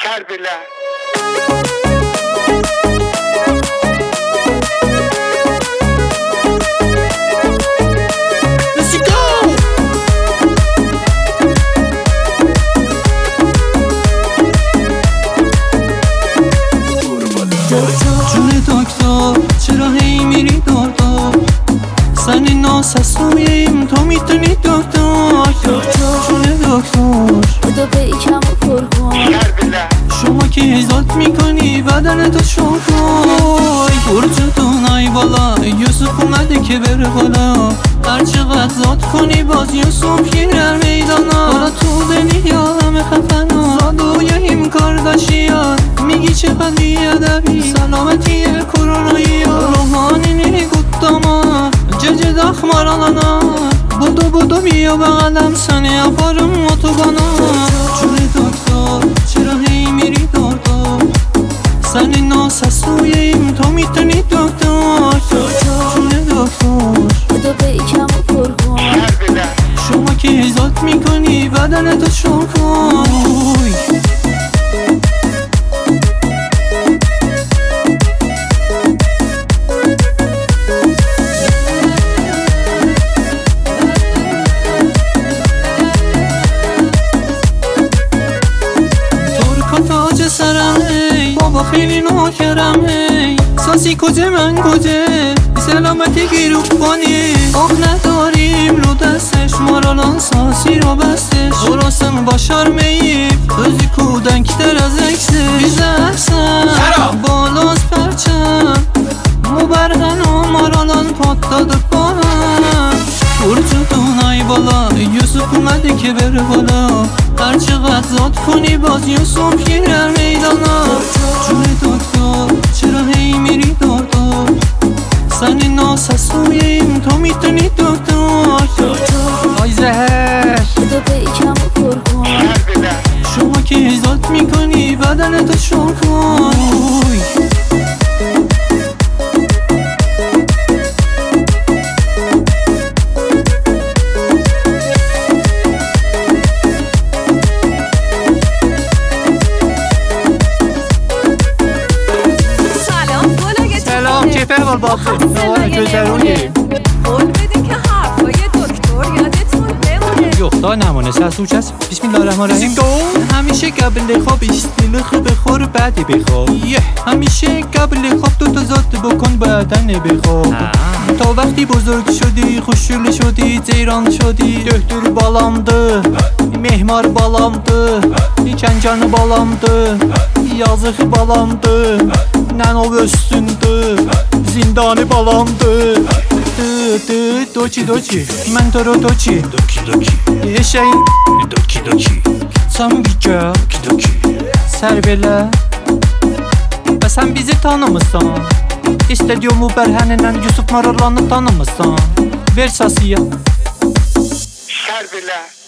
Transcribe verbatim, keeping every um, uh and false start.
Kerbela. جون دکتر چرا هی میری دکتر؟ سن ناسسویم تو میتونی دکتر. جون دکتر بودو به ایکم و پر کن. شما که هزات میکنی بدن تو شکای برجتون ای بالا یوسف اومده که بره بالا. هر چقدر زاد کنی باز یوسف گیرر میدانا. حالا تو دنیا همه خفنا زادویم کارداشیان. میگی چقدر بیادبی سلامتی کرونایی روحانی نیری گوداما ججه دخمار آلانا. بودو بودو بیا بغلم سنی افارم اتوبانا. جون دکتر چرا هی میری دکتر؟ سنی ناسسویم تو میتونی دکتر. جون دکتر بودو به ایکم و پر کن. شما که هزات میکنی بدن تو شکای. تاج سرم هی بابا خیلی نوکرم هی. ساسی کجه من کجه سلامتی گیرو کنی. آخ نداریم رو دستش مارالان ساسی رو بستش. درستم با شرمیم روزی کودنکتر از اکسش. بیزه احسن بالاز پرچم مبرهن و مارالان پات داده با هم. برجتون ای بالا یوسف اومده که بره بالا. هر چقدر زاد کنی باز یوسف گیرر میدانا. جون دکتر چرا هی میری دکتر؟ سنی ناسسویم تو میتونی دکتر. آی زهر بودو به ایکم و پر کن. شما که هزات میکنی بدن تو شکای. فرقال بابه گذرونی قول بدین که حرفای دکتر یادتون بمونه. یختا نمانه سرسوچ هست. بسم الله الرحمن الرحیم. همیشه قبل خواب استیل خوب بخور بعدی بخواب. همیشه قبل خواب تو تا ذات بکن بدن بخواب. تا وقتی بزرگ شدی خوششول شدی زیران شدی. دکتر balamdı mehmar balamdı İkencanı balamdı yazık balamdı Nənov üstündü zindanı balamdı. Dı dı doçi doçi mentoro doçi doki doki eşeğin doki doki Sambica doki doki Serbelə Və sən bizi tanımırsan. İstediyomu bərhənindən Yusuf Maralanı tanımırsan. Ver sasiya Kerbela.